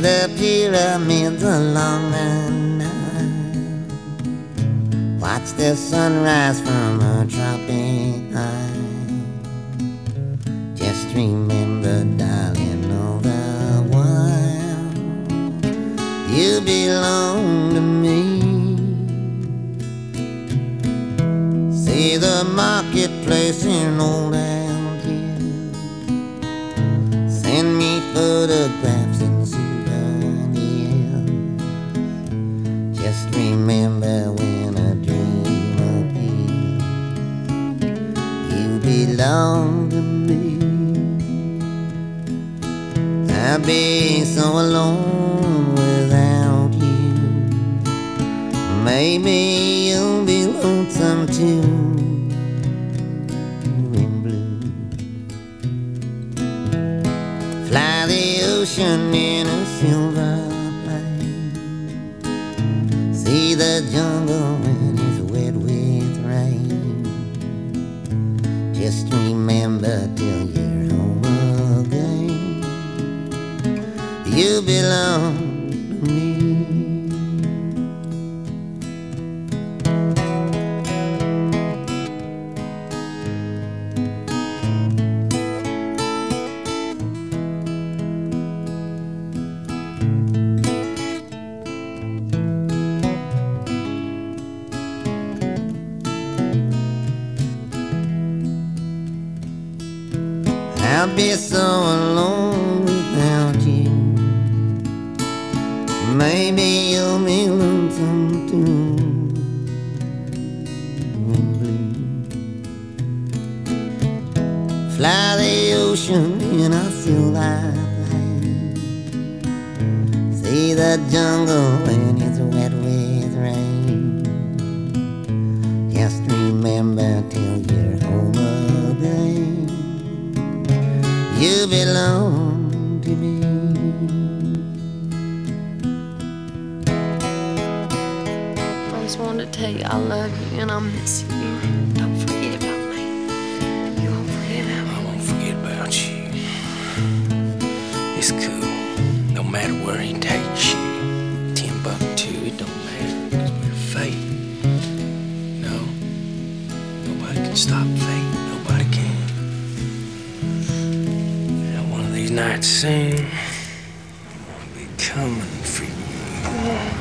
the pyramids along the Nile. Watch the sunrise from a tropic isle. Just remember, darling, all the while you belong to me. See the marketplace in old Algiers. Send me photographs and souvenirs. Just remember, when a dream appears, you belong to me. I'd be so alone without you. Maybe you'll be lonesome too. In blue, fly the ocean in a silver plane. See the jungle when it's wet with rain. Just remember, till you're home again, you belong to me. I'll be so alone without you. Maybe you'll be lonesome too. In blue, fly the ocean in a silver plane. See the jungle when it's wet with rain. Just remember, till you're home again, you belong to me. I just wanted to tell you I love you and I miss you. Don't forget about me. You won't forget about me. I won't forget about you. It's cool. No matter where he takes you. Timbuktu, it don't matter, because we're fate. No, nobody can stop fate. Nobody can. One of these nights soon, I'll be coming for you. Yeah.